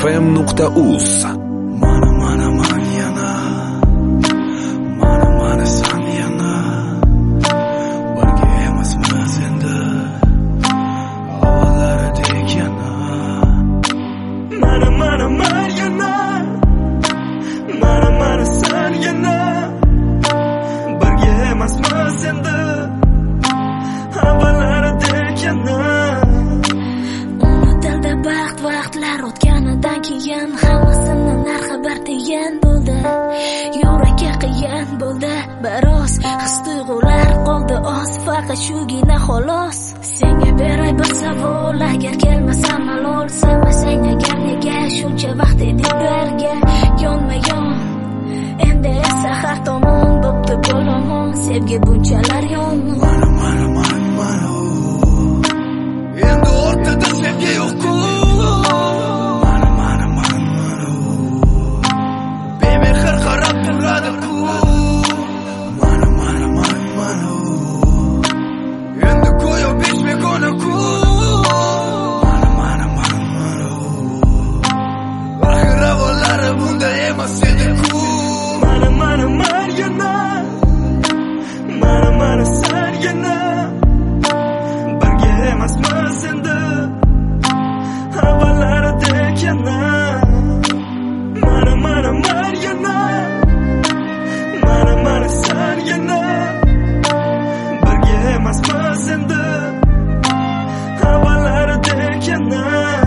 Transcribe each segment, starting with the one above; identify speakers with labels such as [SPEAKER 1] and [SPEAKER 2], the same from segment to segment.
[SPEAKER 1] muzfm.uz.
[SPEAKER 2] Man yana mana san yana birga emasmiz endi avvallaridek yana man yana mana san yana birga emasmiz endi avvallaridek yana.
[SPEAKER 3] Unutildi vaqtlar o'tganidan keyin hammasini narxi bir tiyin bo'ldi. Yurakka qiyin bo'ldi biroz, his-tuyg'ular qoldi oz, faqat shugina xolos. Senga beray bir savol, agar kelmasam malol, sevmasang agar nega shuncha vaqt edik birga yonma-yon. Endi esa har tomon bo'pti bo'lomon, sevgi bunchalar yomon.
[SPEAKER 2] Mana endi o'rtada sevgi yo'q-ku. Bemehr qarab turadi-ku. Mana endi go'yo besh begona-ku. Mana axir avvallari bunday emas edi-ku. Mana yana mana san yana birga emasmiz endi avvallaridek yana. Mana yana mana san yana birga emasmiz endi avvallaridek yana.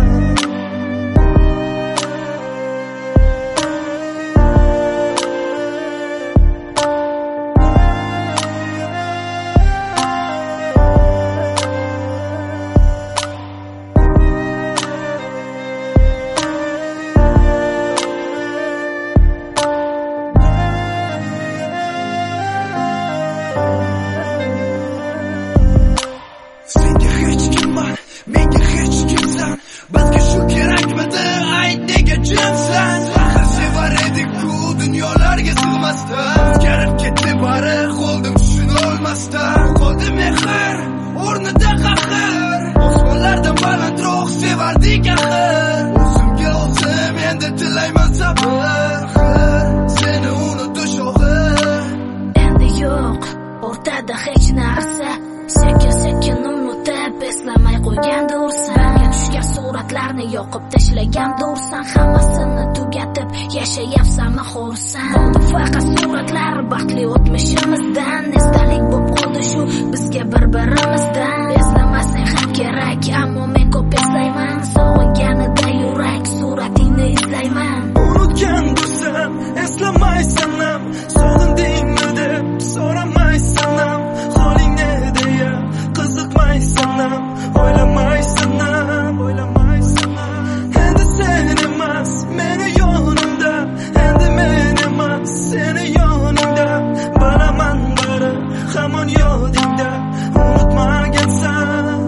[SPEAKER 2] Senga hech kimman, menga hech kimsan, bizga shu kerakmidi, ayt nega jimsan? Axir sevar edik-ku dunyolarga sig'masdan, o'zgarib ketdi bari qoldim tushunolmasdan. Qoldi mehr o'rnida qahr, osmonlardan balandroq sevardik axir. O'zimga o'zim endi tilayman sabr, seni unutish og'ir.
[SPEAKER 3] Endi yo'q o'rtada hech narsa, sekin unutib eslamay qo'ygandursan. Rangga tushgan suratlarni yoqib tashlagandursan. Hammasini tugatib yashayapsanmi xo'rsan? Qoldi faqat suratlar baxtli o'tmishimizdan. Esdalik bo'lib qoldi shu bizga bir-birimizdan. Eslamasang ham kerak, ammo men ko'p eslayman. Sog'inganida yurak suratingni izlayman.
[SPEAKER 2] Unutgandursan, eslamaysan ham, sog'indingmi deb so'ramaysan ham. Holing ne deya qiziqmaysan ham, o'ylamaysan ham. Endi sen emas meni yonimda, endi men emas seni yoningda. Bilaman bari hamon yodingda, unutmagansan.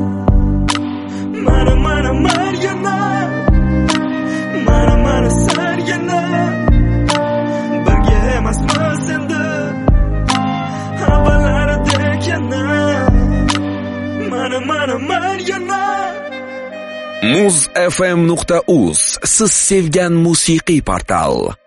[SPEAKER 2] Mana yana mana san yana birga emasmiz endi avvallaridek yana. Mana yana
[SPEAKER 1] muzfm.uz siz sevgan musiqiy portal.